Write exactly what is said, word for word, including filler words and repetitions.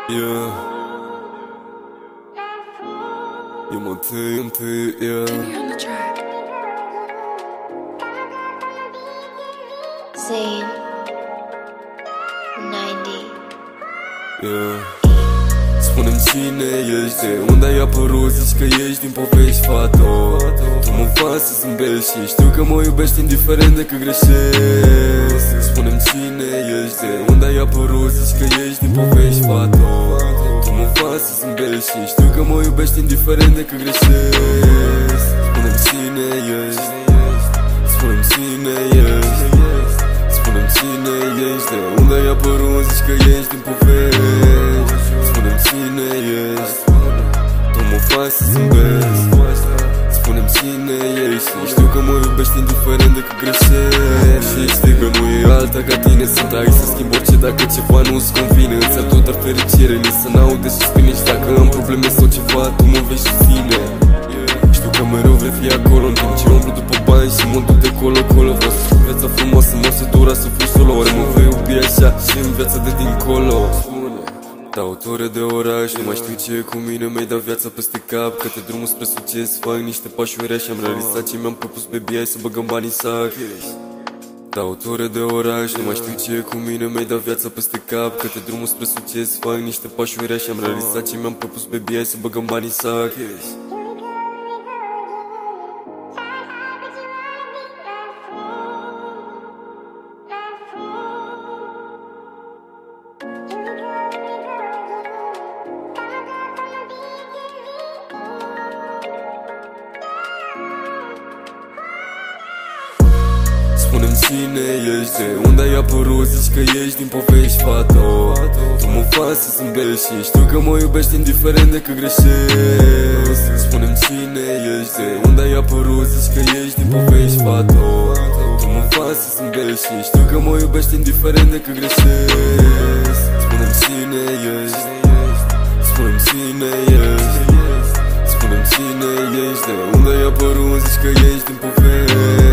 Yeah. You want to, you want to, yeah. Jimmy on the track. Zane ninety. Yeah. Spune-mi cine ești, de unde ai apărut, zici că ești din povești, fată. Tu mă faci să zâmbești și știu că mă iubești indiferent de că greșesc. Spune-mi cine ești, de unde ai apărut, zici că ești din povești, fată. Tu mă faci să zâmbești și știu că mă iubești indiferent de că greșesc. Spune-mi cine ești, spune-mi cine ești, spune-mi cine ești, de unde ai apărut, zici că ești din povești. Spune-mi cine ești, tu mă faci să zâmbesc. Spune-mi cine ești și știu că mă iubești indiferent de că greșești. Și știi că nu e alta ca tine, sunt aici să schimb orice dacă ceva nu-ți convine. Îți-am tot dar fericire, nici să n-aud de suspine. Și dacă am probleme sau ceva, tu mă vei susține. Știu că mereu vrei fi acolo, în timp ce umblu după bani și mă duc de colo-colo. Vreau să fiu viața frumoasă, mă să dura să fiu solo. Oare mă vei iubi așa și în viața de dincolo? Dau ore de oraș, nu mai știu ce e cu mine, mi-ai dat viața peste cap. Către drumul spre succes, fac niște pași ureași. Am realizat ce mi-am propus, baby, hai să băgăm banii în sac. Dau ore de oraș, nu mai știu ce e cu mine, mi-ai dat viața peste cap. Către drumul spre succes, fac niște pași ureași. Am realizat ce mi-am propus, baby, hai să băgăm banii în sac. Spune-mi cine ești, de unde ai apărut, zici că ești din povești, fată. Tu mă faci să zâmbești și știu că mă iubești indiferent de că greșesc. Spune-mi cine ești, de unde ai apărut, zici că ești din povești, fată. Tu mă faci să zâmbești și știu că mă iubești indiferent de că greșesc. Spune-mi cine ești, spune-mi cine ești, spune-mi cine ești, de unde ai apărut, zici că ești din povești.